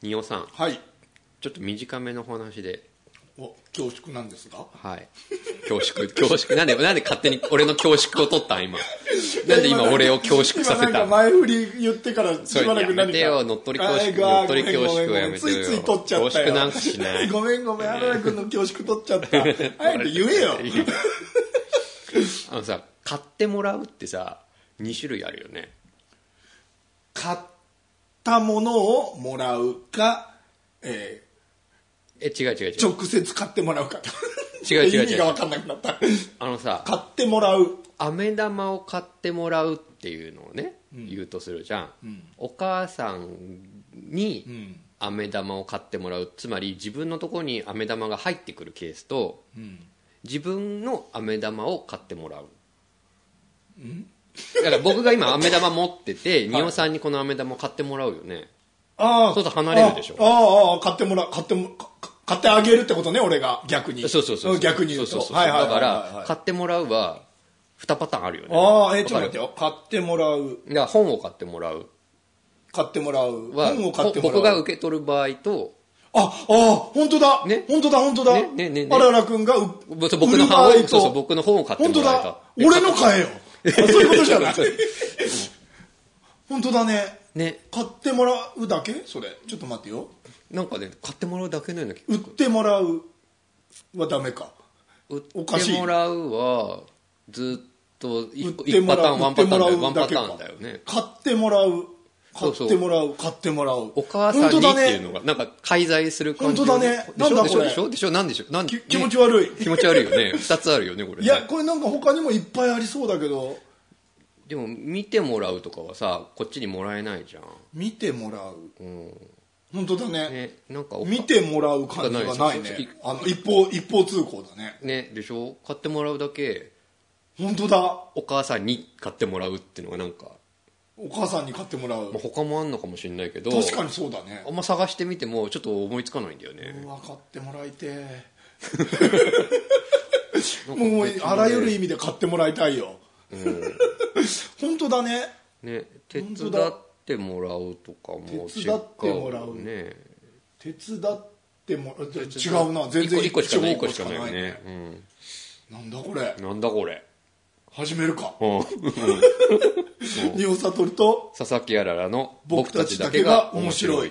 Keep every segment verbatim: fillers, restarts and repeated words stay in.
仁尾さん、 はい。 ちょっと短めの話で。 お、恐縮なんですが。 はい恐縮恐縮なんでなんで勝手に俺の恐縮を取ったん今なんで今俺を恐縮させた今なんか前振り言ってからしばらく何かやめてよ乗っ取り恐縮あ乗っ取り恐縮はやめてよついつい取っちゃったよ。 恐縮なんかしないごめんごめん、原田君の恐縮取っちゃった。早く言えよ。 あのさ、買ってもらうってさに種類あるよね。 買ったものをもらうか、ええ違う違う違うー、直接買ってもらうか。 違う違う違う意味が分かんなくなった。 あのさ、 買ってもらう。 飴玉を買ってもらうっていうのをね、うん、言うとするじゃん、うん、お母さんに飴玉を買ってもらう、つまり自分のところに飴玉が入ってくるケースと、うん、自分の飴玉を買ってもらう、うん、だから僕が今飴玉持ってて仁尾さんにこの飴玉を買ってもらうよね。ああ、そうすると離れるでしょ。 ああ、ああ、買ってもらう、買っても買ってあげるってことね、俺が逆に。 そうそうそう。 逆に言うと。 そうそうそう。はいはいはいはい、だから買ってもらうはにパターンあるよね。 ああ、えー、ちょっと待ってよ。買ってもらう。 いや、本を買ってもらう。 買ってもらう。 本を買ってもらう。僕が受け取る場合と。 あ、ああ、本当だ。ね。本当だ、本当だ。ね、ね、ね。あららくんがう、 僕の本を、そうそう、僕の本を買ってもらえた。 本当だ。俺の買えよ。そういうことじゃない。本当だね。ね。買ってもらうだけそれ。ちょっと待ってよ。 なんかね、買ってもらうだけのような気が。売ってもらうはダメか。 売ってもらうは、ずっといちパターン、ワンパターンだよ。ワンパターンだよね。 買ってもらう。買ってもらう。買ってもらう。 お母さんにっていうのが、なんか介在する感じ。 本当だね。なんだこれ。 でしょでしょなんでしょなん気持ち悪い。 気持ち悪いよね。二つあるよね、これ。 いや、これなんか他にもいっぱいありそうだけど。 でも見てもらうとかはさ、こっちにもらえないじゃん。 見てもらう。うん。本当だね。ね、 なんか見てもらう感じはないね。あの一方一方通行だね。 ね、でしょ。買ってもらうだけ。 本当だ。 お母さんに買ってもらうっていうのがなんか。 お母さんに買ってもらう。 まあ、他もあんのかもしれないけど。 確かにそうだね。 あんま探してみてもちょっと思いつかないんだよね。 うわ、買ってもらいてもうあらゆる意味で買ってもらいたいよ。うん、本当だね。 ね、手伝ってもらうとかも違う、ね、 手伝ってもらうね。手伝ってもらう違うな、全然一個しかない一個しかないよね。うん、 なんだこれ。 なんだこれ。 始めるか。仁尾悟と佐々木あららの僕たちだけが面白い。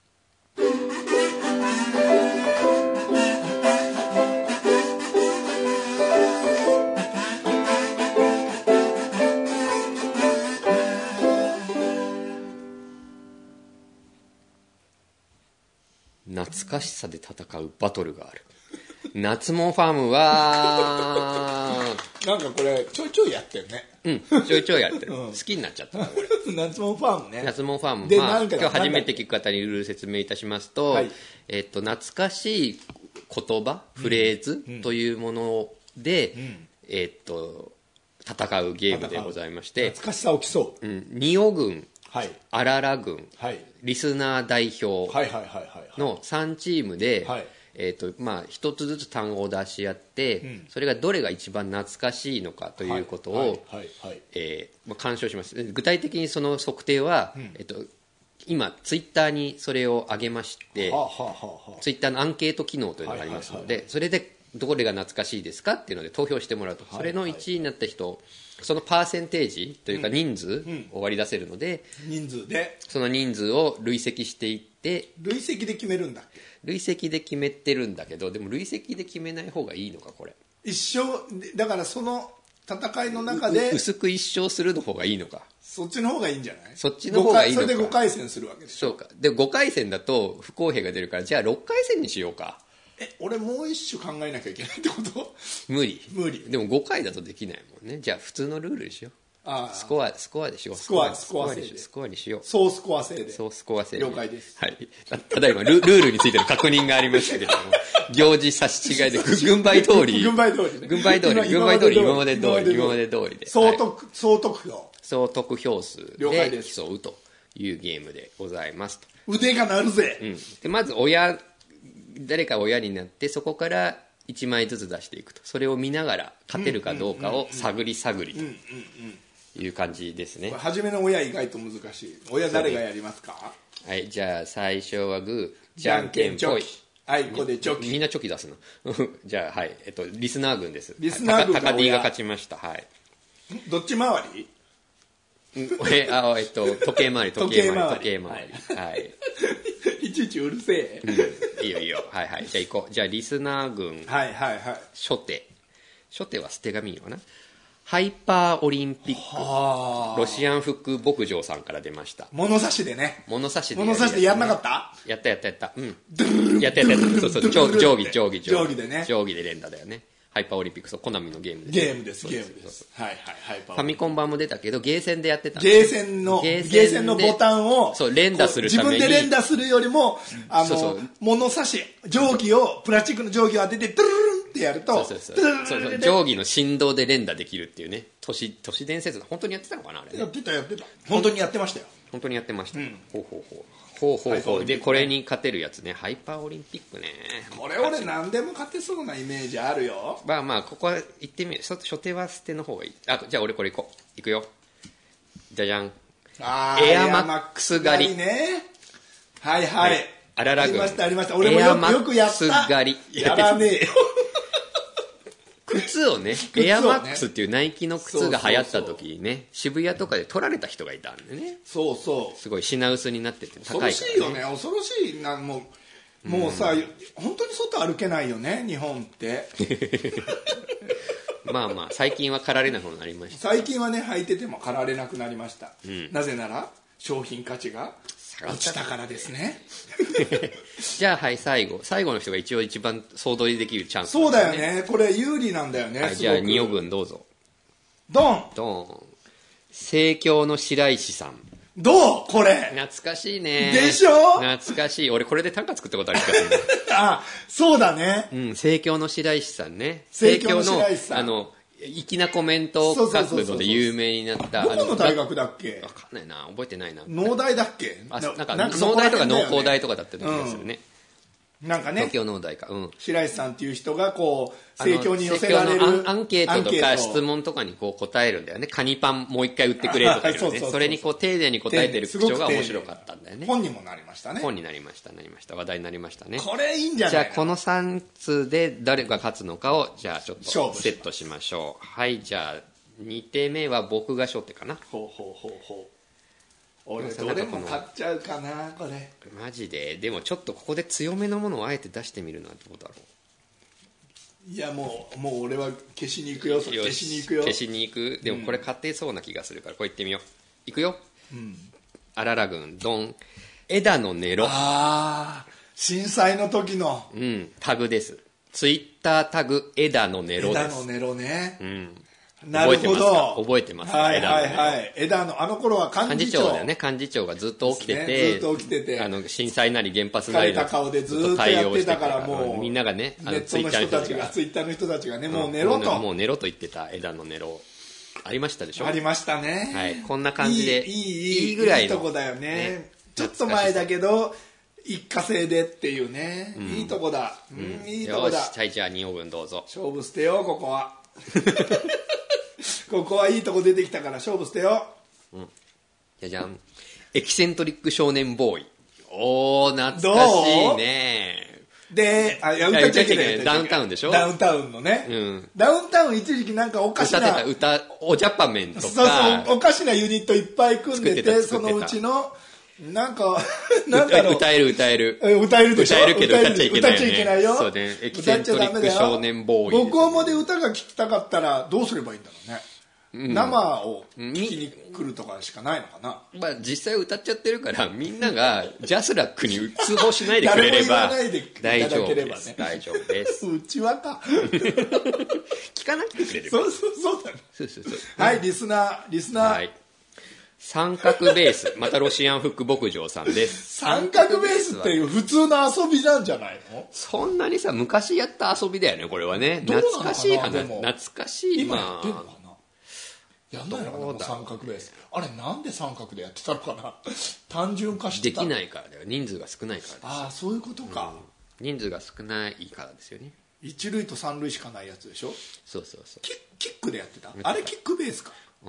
懐かしさで戦うバトルがある。夏もファームはなんかこれちょいちょいやってるね。 うん、ちょいちょいやってる、うん、好きになっちゃったこれ。夏もファームね。 夏もファーム、まあ、今日初めて聞く方にルール説明いたしますと、はい、えっと、懐かしい言葉、フレーズというもので、うんうん、えっと戦うゲームでございまして、 懐かしさを競う、 うん、仁尾軍、 はい、 あらら軍、 はい、 リスナー代表のさんチームで、はい、えーとまあ、一つずつ単語を出し合って、うん、それがどれが一番懐かしいのかということを鑑賞します。具体的にその測定は、うん、えーと今ツイッターにそれを上げまして、はあはあはあ、ツイッターのアンケート機能というのがありますので、はいはいはいはい、それでどれが懐かしいですかっていうので投票してもらうと、それのいちいになった人、そのパーセンテージというか人数を割り出せるので、 うんうん、人数でその人数を累積していって、 累積で決めるんだっけ。 累積で決めてるんだけど、でも累積で決めない方がいいのかこれ。 一生だからその戦いの中で薄く一生するの方がいいのか。 そっちの方がいいんじゃない。 そっちの方がいいのか。 それでごかい戦するわけでしょ。 そうか。でごかい戦だと不公平が出るから、じゃあろっかい戦にしようか。 え、俺もう一種考えなきゃいけないってこと。 無理無理。 でもごかいだとできないもんね。じゃあ普通のルールにしよう。あスコアスコアでしよう。 スコアスコア制でスコアにしよう。 総スコア制で。 総スコア制で。 了解です。 はい。ただいまルルールについての確認がありましたけれども、行事差し違いで軍配通り軍配通り、 ね、軍配通り軍配通り今まで通り今まで通りで総得、はい、総得票総得票数で競うというゲームでございますと。 腕が鳴るぜ。 うん。でまず親誰か親になって、そこからいちまいずつ出していくと、それを見ながら勝てるかどうかを探り探りという感じですね。 初めの親意外と難しい。親誰がやりますか。 はい、じゃあ最初はグーじゃんけんぽい。 はい、ここでチョキ。 みんなチョキ出すのじゃあはい、えっとリスナー軍です。 リスナー軍が高 D が勝ちました。はい。 どっち回り？ えあえっと時計回り時計回り時計回り。はい。 いちいちうるせえ。 うん、いいよいいよ。はいはい。じゃあ行こう。じゃあリスナー軍。 はいはいはい。 初手。初手は捨て紙よな。ハイパーオリンピックロシアンフック牧場さんから出ました。 物差しでね。 物差しで、 ね、物差しでやんなかった？ やったやったやった。うん。やったやったやった。そうそう。定規定規定規。 定規でね。 定規で連打だよね。ハイパーオリンピック、そう、コナミのゲームです。 ゲームです、ゲームです。はいはい、ハイパー。 ファミコン版も出たけど、ゲーセンでやってた。 ゲーセンの、ゲーセンのボタンを、 そう、連打するために。 自分で連打するよりも、あの、そうそう物差し、定規を、プラスチックの定規を当てて、トゥルルンってやると、 そうそうそう。そうそう定規の振動で連打できるっていうね。都市、都市伝説、本当にやってたのかなあれ、ね。 やってたやってた。本当にやってましたよ。 本当にやってました。うん、ほうほうほう。ほうほうほう。で、これに勝てるやつね。ハイパーオリンピックね。 これ俺何でも勝てそうなイメージあるよ。 まあまあ、ここは行ってみる。初手は捨ての方がいい。あ、じゃあ俺これ行こう。行くよ。じゃじゃん。 あエアマックス狩り。 ね。はいはい。 あらら軍。 ありましたありました。俺もよくよくやった。エアマックス狩り。やらねえよ。 靴をね、エアマックスっていうナイキの靴が流行った時にね、渋谷とかで取られた人がいたんでね。 そうそう。 すごい品薄になってて高いから、ね。 恐ろしいよね、恐ろしいな、もう、もうさ、うん、本当に外歩けないよね、日本って。 まあまあ、最近は駆られなくなりました。 最近はね、履いてても駆られなくなりました。うん、なぜなら、商品価値が落ちたからですね。 じゃあはい最後最後の人が一応一番総取りできるチャンス、 ね、そうだよねこれ有利なんだよね、 はい、じゃあ仁王軍どうぞ。 ドンドン盛況の白石さんどうこれ懐かしいねでしょ懐かしい俺これで短歌作ったことある気がするあそうだねうん盛況の白石さんね盛況の白石さんあの粋なコメント活動で有名になったどこの大学だっけわかんないな覚えてないな農大だっけあなんか農大とか農工大とかだった気がするね、 うん、なんかね東京農大か、うん、 白石さんっていう人がこう盛況に寄せられるアンケートとか質問とかにこう答えるんだよねカニパンもう一回売ってくれとか、ね、そうそうそうそうそれにこう丁寧に答えてる口調が面白かったんだよね本にもなりましたね本になりましたなりました話題になりましたねこれいいんじゃないじゃあこのさん通で誰が勝つのかをじゃあちょっとセットしましょうはいじゃあに手目は僕が初手かなほうほうほうほう俺どれも買っちゃうかなこれマジででもちょっとここで強めのものをあえて出してみるのはどうだろういやもうもう俺は消しに行くよ消しに行くよ消しに行くでもこれ勝てそうな気がするからこれ行ってみよう行くよ、うん、あらら軍ドン枝のネロああ震災の時のうんタグですツイッタータグ枝のネロです枝のネロねうんなるほど覚えてますかはいはいはい枝のあの頃は幹事長幹事長だよね幹事長がずっと起きてて、 ね、ずっと起きててあの震災なり原発なり疲れた顔でずっとやってたからもうみんながねネットの人たちがツイッターの人たちがねもう寝ろと、 うん、もう寝ろと言ってた枝の寝ろありましたでしょありましたねはいこんな感じでいいいいいいぐらいのいいとこだよね、ね、ちょっと前だけど一過性でっていうね、うん、いいとこだ、うん、いいとこだよしはいじゃあ仁王軍どうぞ勝負捨てようここはここはいいとこ出てきたから勝負捨てよう、うん、 じゃじゃんエキセントリック少年ボーイおー懐かしいねであいや歌っちゃいけないダウンタウンでしょダウンタウンのね、うん、ダウンタウン一時期なんかおかしな歌ってた歌おジャパメンとかそうそうおかしなユニットいっぱい組んで て, てそのうちのなんかなんだろう歌える歌える歌えるでしょ歌えるけど歌っちゃいけない、ね、 歌っちゃいけないよそうねエキセントリック少年ボーイ僕はまで歌が聴きたかったらどうすればいいんだろうね、うん、生を聴きに来るとかしかないのかな、 まあ、実際歌っちゃってるからみんながジャスラックに通報しないでくれれば大丈夫です、ね、大丈夫ですうちはか聞かなくてくれればそうそうそうだねそうそうそうはいリスナーリスナー、はい三角ベースまたロシアンフック牧場さんです三角ベースっていう普通の遊びなんじゃないのそんなにさ昔やった遊びだよねこれはね懐かしい話懐かしい今やってんのかなやんないのかな三角ベースあれなんで三角でやってたのかな単純化してたできないからだよ人数が少ないからですああそういうことか、 うん、人数が少ないからですよね一塁と三塁しかないやつでしょそうそうそうキッ、キックでやってたあれキックベースか、 うん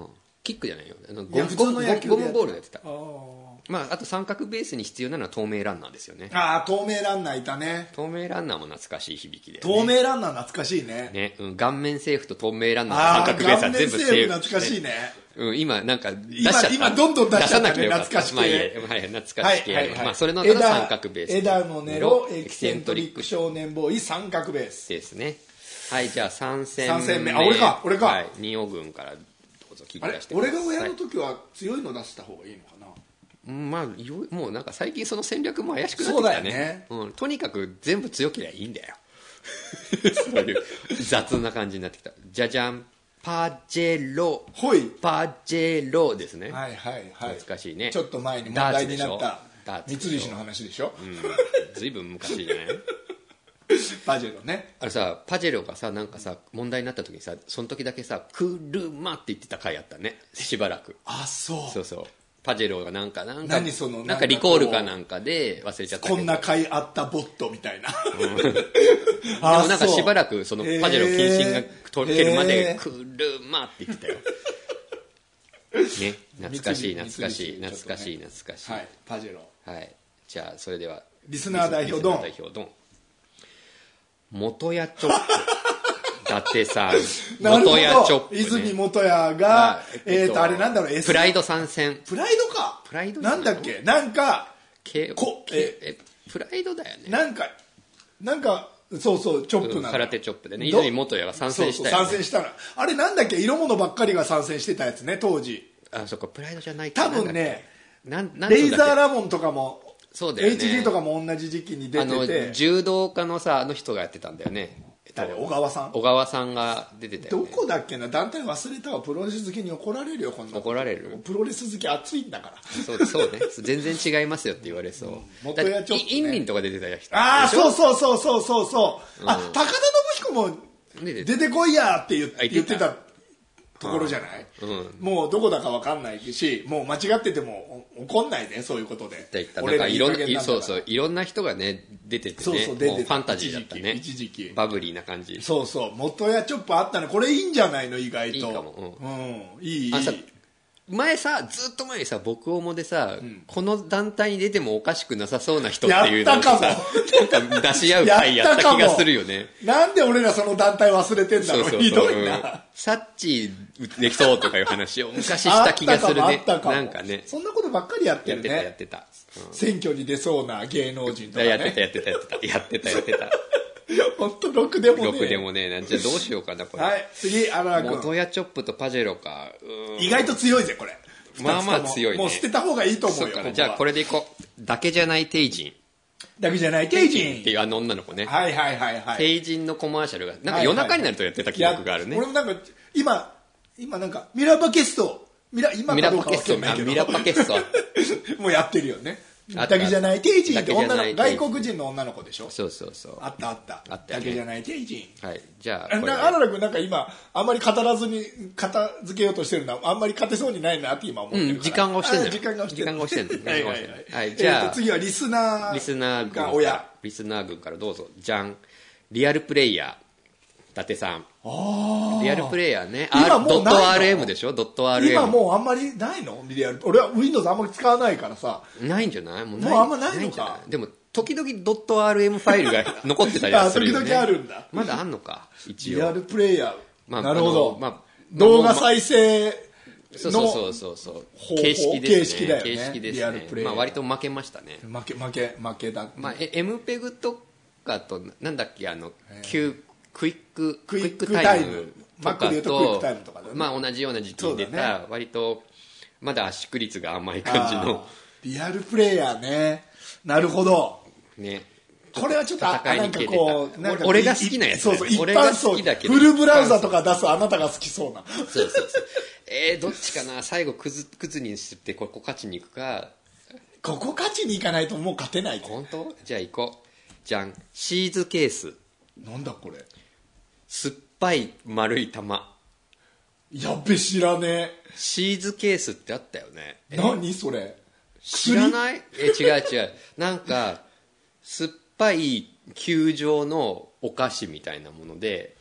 キックじゃないよ、あのいやゴム普通の野球でやってたゴムボールでやってた。 あーまあ、あと三角ベースに必要なのは透明ランナーですよね。 あー透明ランナーいたね。 透明ランナーも懐かしい響きで、ね、 透明ランナー懐かしいね。 ね、うん、顔面セーフと透明ランナーとあ三角ベースは全部セーフ、 顔面セーフ懐かしいね。 うん、今なんか出しちゃった。 今今どんどん出しちゃったね出さなきゃよかった。 懐かし系まあいいや、はい、懐かし系、はいはいはい、まあそれの中の三角ベース。 枝のネロエキセントリック少年ボーイ三角ベースですね。はい、じゃあさん戦目。 さん戦目、あ俺か俺か。 はい、仁王軍からどうぞ聞き出してください。 俺が親の時は強いの出した方がいいのかな。 まあ、もうなんか最近その戦略も怪しくなってきたね。 そうだよね、 うん、とにかく全部強ければいいんだよそういう雑な感じになってきた。じゃじゃん、パジェロ、 ほいパジェロですね。 はいはいはい、 懐かしいね。 ちょっと前に問題になったダーツ三菱の話でしょ、 うん、ずいぶん昔じゃないパジェロね。 あれさ、パジェロがさなんかさ問題になった時にさ、その時だけさ車って言ってた回あったね、しばらく。 あそうそうそう、パジェロがなんかなんか何そのなんかリコールかなんかで忘れちゃったけど、 こんな回あったボットみたいな、 うん、でもなんかしばらくそのパジェロ謹慎が解けるまで車って言ってたよね、懐かしい懐かしい懐かしい懐かしい、 はい、パジェロ。 はい、じゃあそれではリスナー代表ドン、 リスナー代表ドン、元谷チョップ伊達さん元谷チョップ、ね、 泉元谷が、えっ、ー、と、えー、とあれなんだろう、 プライド参戦。 プライドか、 プライドなんだっけ、なんかこええプライドだよね。 なんかなんかそうそうチョップなの、 空手チョップでね、泉元谷が参戦したよね。 そうそう参戦したの、あれなんだっけ、色物ばっかりが参戦してたやつね当時。 あ、そっか、プライドじゃない多分ね、 なんなんレイザーラモンとかもそうだよね、 エイチディー とかも同じ時期に出てて、 あの柔道家のさあの人がやってたんだよね。 誰、小川さん、 小川さんが出てたよね。 どこだっけな、団体忘れたわ。プロレス好きに怒られるよこんな。 怒られる。 プロレス好き熱いんだから。 そうそうね、全然違いますよって言われそう、うん、 元谷ちょっと、ね、 インリンとか出てた人。 ああそうそうそうそうそうそう、うん、あ高田信彦も出てこいやって言って言ってたところじゃない、うん、もうどこだか分かんないし、もう間違ってても怒んないね、そういうことで。 俺らいろんな、そうそう、いろんな人がね出ててね、 そうそう出てて、 ファンタジーだったね、 一時期バブリーな感じ。 そうそう、元谷チョップあったね、これいいんじゃないの、意外と。 いいかも、 うん、うん、いいいい。 あさ前さ、ずっと前にさ、僕おもでさ、うん、この団体に出てもおかしくなさそうな人っていうのをさ、なんか出し合う会やった気がするよね。 なんで俺らその団体忘れてんだろう、そうそうそう、ひどいな、うん、 サッチーできそうとかいう話を昔した気がするね。なんかね、 そんなことばっかりやってるね。 やってたやってた、 うん、選挙に出そうな芸能人とかね、 やってたやってたやってたやってたやってた本当ろくでもねえ。ろくでもねえな。じゃあどうしようかなこれ。 はい、次荒田君。 元谷チョップとパジェロか。 意外と強いぜこれ。 まあまあ強いね。 もう捨てた方がいいと思うよ。 そうか、じゃあこれでいこう。だけじゃないテイジン。 だけじゃないテイジンっていうあの女の子ね。 はいはいはいはい。 テイジンのコマーシャルがなんか夜中になるとやってた記憶があるね。 俺もなんか今今なんかミラパケストミラ今かどうかわかんないけどミラパケストもうやってるよね。だけじゃないテイジンって女の外国人の女の子でしょ。 そうそうそう。 あったあった。 あった、 ね、だけじゃないテイジン。はい。じゃああらら君なんか今あんまり語らずに片付けようとしてるのはあんまり勝てそうにないなって今思ってるから。 うん、時間が押してる。 時間が押してる。 時間が押してる。 はいはいはい。 はい。じゃあ、 えー、次はリスナーリスナーが親。 リスナー軍からどうぞ。じゃん。リアルプレイヤー。伊達さん。 あリアルプレイヤーね。今もうないの？ドット アールエム でしょ？ドット アールエム。 今もうあんまりないの？リアル。俺は Windows あんまり使わないからさ。 ないんじゃない？もうない。 もうあんまないのか。 でも時々ドット アールエム ファイルが残ってたりするよね。 時々あるんだ。 まだあんのか。一応。 リアルプレイヤー。 まあ、 なるほど。 まあ、 動画再生そうそうそうそう形式ですね。 形式だよね。 形式ですね。 リアルプレイヤー。 まあ割と負けましたね。 負け負け負けだ。 まあ エムペグ とかとなんだっけあの旧クイッククイックタイムとかとまあ同じような時期に出た割とまだ圧縮率が甘い感じのリアルプレイヤーね。なるほどね。 これはちょっとなんかこう俺が好きなやつ。 そうそう一般層フルブラウザとか出すあなたが好きそうな。 そうそうそう。えーどっちかな。最後クズクズにしてここ勝ちに行くか。 ここ勝ちに行かないともう勝てない。 本当？じゃあ行こう。じゃん。シーズケース。 なんだこれ。 酸っぱい丸い玉。 やっべ知らねえ。 シーズケースってあったよね。 何それ。 知らない？え違う違う。なんか酸っぱい球状のお菓子みたいなもので、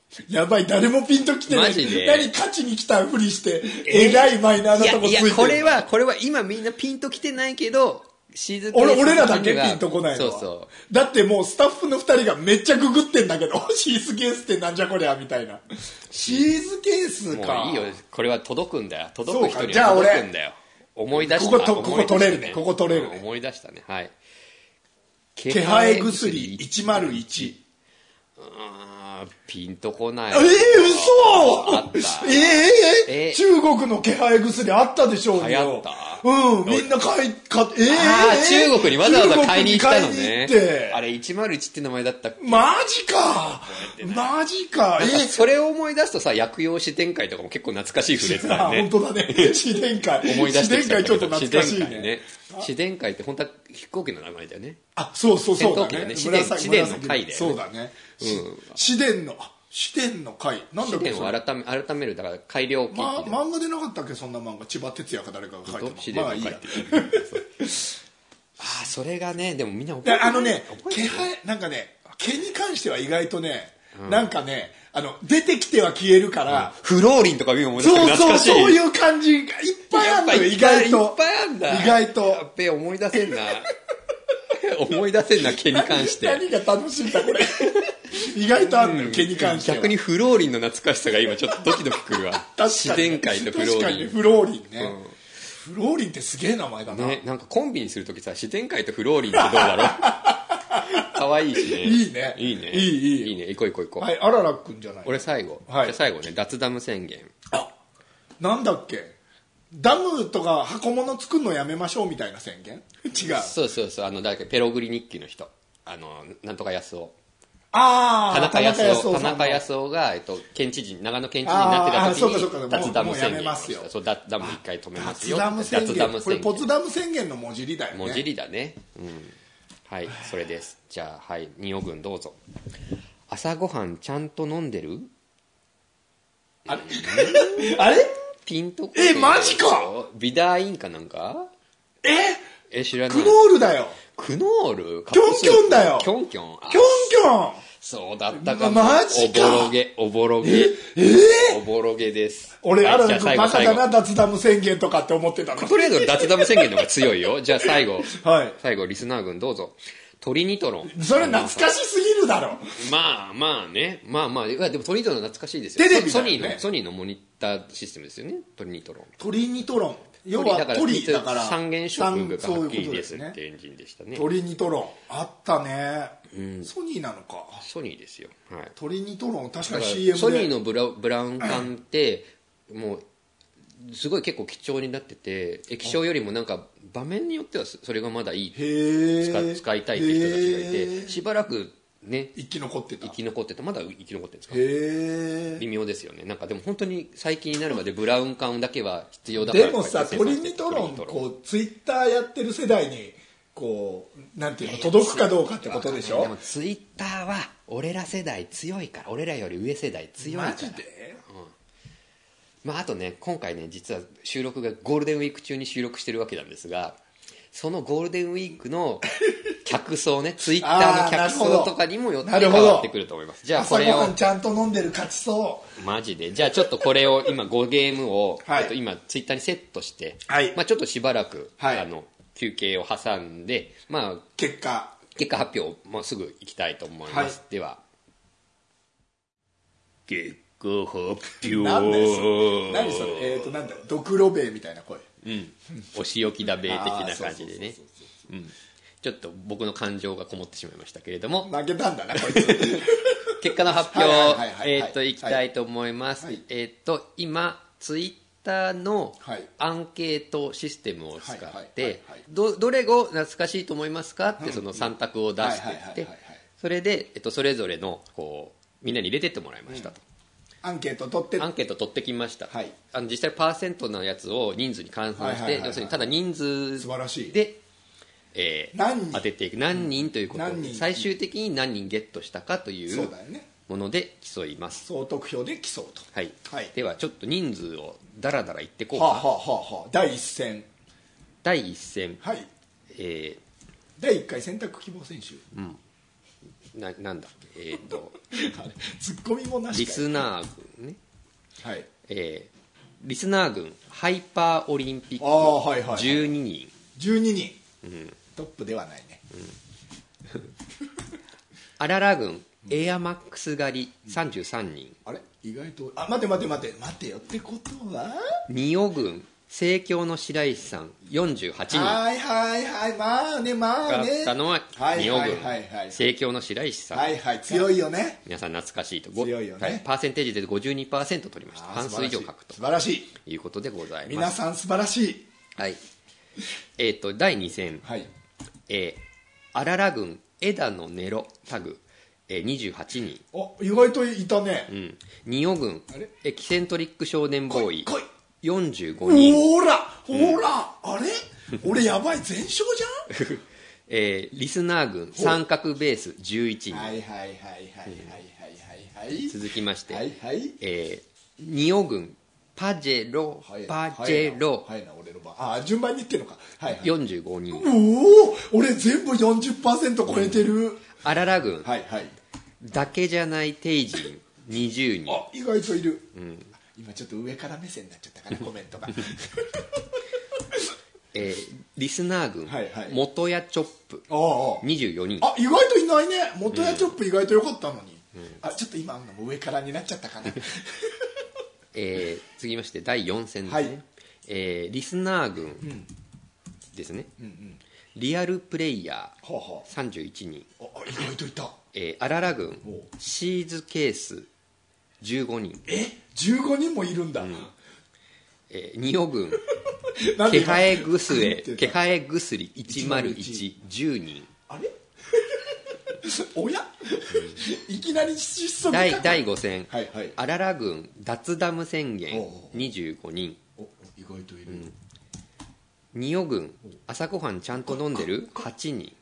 やばい、誰もピンときてない。 マジで何勝ちに来たふりして、えらいマイナーなとこついてる。 いや、いや、これは、これは今みんなピンときてないけど、シーズン俺、俺らだけピンとこないの。 そうそう。 だってもうスタッフの二人がめっちゃググってんだけど、シーズケースってなんじゃこりゃ、みたいな。シーズケースか。 もういいよ。これは届くんだよ。届く人には届くんだよ。思い出した。 ここ、ここ取れるね。ここ取れるね。 思い出したね。はい。 気配薬いちまるいち。 うーん、ピンとこない。 えー、嘘あった。 えー、えー、中国の気配薬あったでしょうよ。 流行った。 うん、みんな買い、買えー、 ああ、中国にわざわざ買いに行ったのね。あれいちまるいちって名前だったっけ？ マジかマジかえー、それを思い出すとさ、薬用試伝会とかも結構懐かしいフレーズだよね。 本当だね。試伝会。 思い出してきた。 試伝会ちょっと懐かしいね。 試伝会って本当は飛行機の名前だよね。 あ、そうそうそうだね。 試伝、試伝の会だよね。 そうだね。うん。試伝の、試伝の会。 なんだっけ？試伝を改め、改める、だから改良期。 ま、漫画でなかったっけ、そんな漫画。千葉哲也か誰かが書いてた。試伝の会って。ああ、それがね、でもみんな覚えてる。あのね、気配、なんかね、毛に関しては意外とね、なんかね、あの、出てきては消えるから。 フローリンとか見思い出して懐かしい。そうそう、そういう感じがいっぱいあるのよ、意外と。 いっぱいあるんだ。 意外と。 やっべ、思い出せんな。思い出せんな、毛に関して。 何が楽しいんだ、これ。意外とあるのよ、毛に関しては。 逆にフローリンの懐かしさが今ちょっとドキドキくるわ。 確かに。 自然界とフローリン。 確かに、フローリンね。フローリンってすげえ名前だな。 ね、なんかコンビにするときさ、自然界とフローリンってどうだろう。かわいいしね。 いいね。 いいね。 いい、いい。 いいね。行こう行こう行こう。 はい、あららくんじゃない。 俺最後。はい。じゃ最後ね、脱ダム宣言。 あ、なんだっけ。ダムとか箱物作るのやめましょうみたいな宣言違う。 そうそうそう。あの、誰か、ペログリ日記の人。あの、なんとか安夫。 ああ、 田中康夫。田中康夫が、えっと、県知事、長野県知事になってた時に、脱ダム宣言をした。そう、脱ダム一回止めますよ。 脱ダム宣言。これ、ポツダム宣言の文字りだよね。 文字りだね。うん。はい、それです。じゃあ、はい、仁王軍どうぞ。朝ごはんちゃんと飲んでる？ あれあれピンとこえ、マジかビダーインかなんかええ、知らない。 クノールだよ。 クノールキョンキョンだよ。 キョンキョン。 キョンキョン。 そうだったかも。 マジか。 おぼろげ、おぼろげ。ええおぼろげです。 俺、あららくバカだな、脱ダム宣言とかって思ってたの。 とりあえず脱ダム宣言の方が強いよ。じゃあ最後。 はい。 最後、リスナー軍どうぞ。トリニトロン。 それ懐かしすぎるだろ。 まあまあね。まあまあ。いやでもトリニトロン懐かしいですよ。 テレビだよね。 ソニーの、ソニーのモニターシステムですよね。トリニトロン。 トリニトロン。要はトリだから。 三原色がはっきりですってエンジンでしたね。 トリニトロン。あったね。 うん、 ソニーなのか。 ソニーですよ。はい。 トリニトロン、確かに シーエム で。 ソニーのブラブラウン管って、もう、すごい結構貴重になってて、液晶よりもなんか場面によってはそれがまだいい。使, 使いたいっていう人たちがいて、しばらくね、 生き残ってた。 生き残ってた。まだ生き残ってるんですか？ へー。 微妙ですよね。なんかでも本当に最近になるまでブラウン管だけは必要だから。 でもさ、トリニトロン、こう、ツイッターやってる世代に、こう、なんていうの、届くかどうかってことでしょ？ でもツイッターは俺ら世代強いから、俺らより上世代強いから。 マジで？ まあ、あとね、今回ね、実は収録がゴールデンウィーク中に収録してるわけなんですが、そのゴールデンウィークの客層ね、ツイッターの客層とかにもよって変わってくると思います。じゃあこれを。 朝ごはんちゃんと飲んでる勝ちそう。 マジで。じゃあちょっとこれを今ごゲームを、はい、えっと今ツイッターにセットして、はい、まあちょっとしばらく、はい、あの、休憩を挟んで、まあ、 結果。 結果発表、もうすぐ行きたいと思います。はい、では。結果発表。 何です何それえっ、ー、となんだドクロベイみたいな声。 うん。お仕置きだべ的な感じでね。ちょっと僕の感情がこもってしまいましたけれども。 負けたんだな、こいつ。 結果の発表、えっと、いきたいと思います。はい、えっと、今、ツイッターのアンケートシステムを使って、ど、どれを懐かしいと思いますかってそのさん択を出していって、それで、えっと、それぞれの、こう、みんなに入れてってもらいましたと。 うん、アンケート取ってアンケート取ってきました、はい、あの実際パーセントのやつを人数に換算して、要するにただ人数で、えー、何人当てていく何人ということで最終的に何人ゲットしたかというもので競います。 総得票で競うと、 はいはい、ではちょっと人数をだらだらいっていこうか。 はあはあはあ、だいいっ戦だいいっ戦、 はい、 えー、 だいいっかい選択希望選手、 うん、 な, なんだっけえっ、ー、とツッコミもなしかリスナー軍ね、 はい、 えー、リスナー軍ハイパーオリンピックじゅうににん、 じゅうににん、うん、トップではないね、 うん、アララ軍エアマックス狩りさんじゅうさんにん、 あれ意外とあ待て待て待て待てよってことは仁尾軍盛況の白石さんよんじゅうはちにん、 はいはいはいまあねまあねがったのは仁尾軍盛況の白石さん、 はいはい強いよね、 皆さん懐かしいと強いよね、はい、 パーセンテージで ごじゅうにパーセント 取りました。半数以上書くと素晴らしいいうことでございます。 皆さん素晴らしい。 はい、えっ、ー、とだいに戦、はい、えー、アララ軍枝のネロタグ、えー、にじゅうはちにん、 お意外といたね、 うん、仁尾軍エキセントリック少年ボーイよんじゅうごにん、 ほらほら、うん、あれ俺やばい全勝じゃんえー、リスナー軍三角ベースじゅういちにん、 はいはいはいはいはいはいはい、 続きまして、 はいはい、 えー、仁尾軍パジェロ、はい、パジェロ、 はいな俺の番、あ順番に言ってるのか、はいはい、 よんじゅうごにん、 おお俺全部 よんじゅっパーセント 超えてる、うん、 アララ軍、 はいはい、 だけじゃない帝人にじゅうにん、 あ意外といる、 うん、 今ちょっと上から目線になっちゃったかなコメントがえー、リスナー軍、はいはい、元谷チョップああにじゅうよにん、 あ意外といないね、元谷チョップ意外と良かったのに、うん、あちょっと今のも上からになっちゃったかなえー、続きましてだいよん戦ですね、はい、えー、リスナー軍ですね、うんうんうん、リアルプレイヤー、はあはあ、さんじゅういちにん、 あ意外といた、 えー、アララ軍シーズケースじゅうごにん、 えじゅうごにんもいるんだ、うん、 えー、仁尾軍気配薬気配薬いちまるいちじゅうにん、 あれおや、うん、いきなり失速第だいご戦、はいはい、アララ軍脱ダム宣言にじゅうごにん、 お意外といる、うん、 仁尾軍朝ごはんちゃんと飲んでるはちにん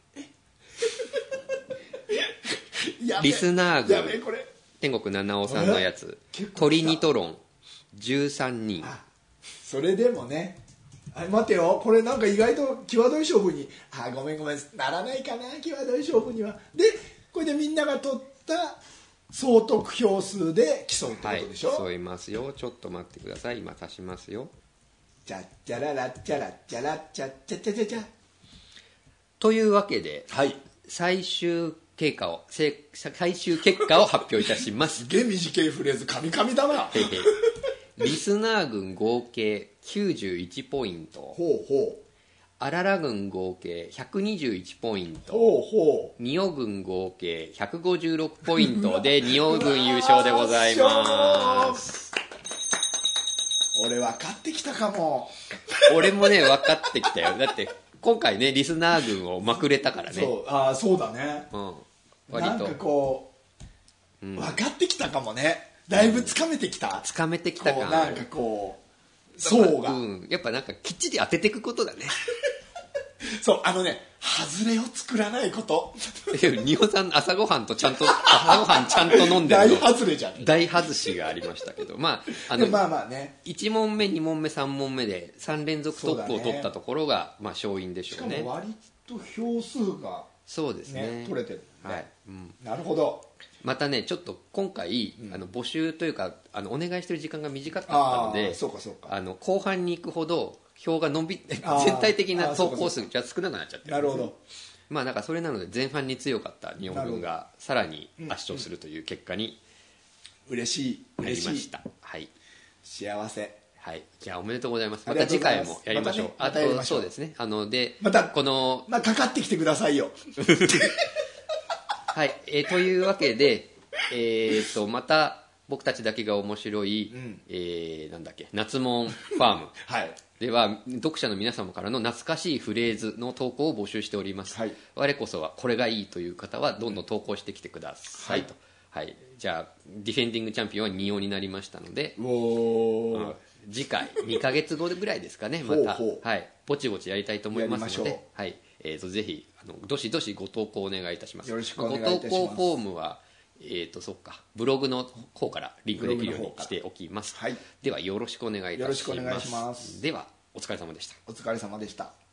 リスナー軍天国七尾さんのやつトリニトロンじゅうさんにん、 それでもね、あ待てよこれなんか意外と際どい勝負に、あごめんごめんならないかな際どい勝負には、でこれでみんなが取った総得票数で競うってことでしょ、 はい、競いますよ、ちょっと待ってください、今足しますよ、 チャッチャララッチャラッチャラッチャッチャチャチャチャというわけで、 はい、 最終経過を最終結果を発表いたします。 すげえ短いフレーズカミカミだなリスナー軍合計きゅうじゅういちポイント、 ほうほう、 アララ軍合計ひゃくにじゅういちポイント、 ほうほう、 仁尾軍合計ひゃくごじゅうろくポイントで仁尾軍優勝でございます。 俺分かってきたかも俺もね分かってきたよ、だって今回ねリスナー軍をまくれたからね、 そう、あそうだね、うん、割となんかこう、うん、分かってきたかもね、だいぶつかめてきた、 つかめてきたか、 なんかこう層が、 うん、やっぱなんかきっちり当てていくことだねそうあのね外れを作らないこと仁尾さん朝ごはんとちゃんと朝ごはんちゃんと飲んでるの大外れじゃん、 大外しがありましたけど、まああのまあまあね、 いち問目に問目さん問目でさん連続トップを取ったところが、まあ、勝因でしょうね。 しかも割と票数が、ね、 そうですね取れてる、ね、 はい、うん、 なるほど。 またねちょっと今回、うん、あの募集というかあのお願いしてる時間が短かったので、 そうかそうか、 あの後半に行くほど票が伸び全体的な投稿数が少なくなっちゃってるんです。 なるほど。 まあだからそれなので前半に強かった日本軍がさらに圧勝するという結果に嬉しいなりました。はい、 幸せ。 はい、じゃあおめでとうございます。また次回もやりましょう。 またね、またやりましょう。 あとそうですね。あのでまたこのまあかかってきてくださいよ。 はい、えー、というわけで、えー、とまた僕たちだけが面白い、うん、えー、なんだっけ夏門ファーム。はい。では読者の皆様からの懐かしいフレーズの投稿を募集しております、はい、我こそはこれがいいという方はどんどん投稿してきてください、はいとはい、じゃあディフェンディングチャンピオンは仁尾になりましたので、お、うん、次回にかげつごぐらいですかねまたほうほう、はい、ぼちぼちやりたいと思いますので、はい、えー、とぜひあのどしどしご投稿お願いいたします。 よろしくお願いいたします。 ご投稿フォームはえーとそっかブログの方からリンクできるようにしておきます、はい、ではよろしくお願いいたします。 よろしくお願いします。 ではお疲れ様でした。 お疲れ様でした。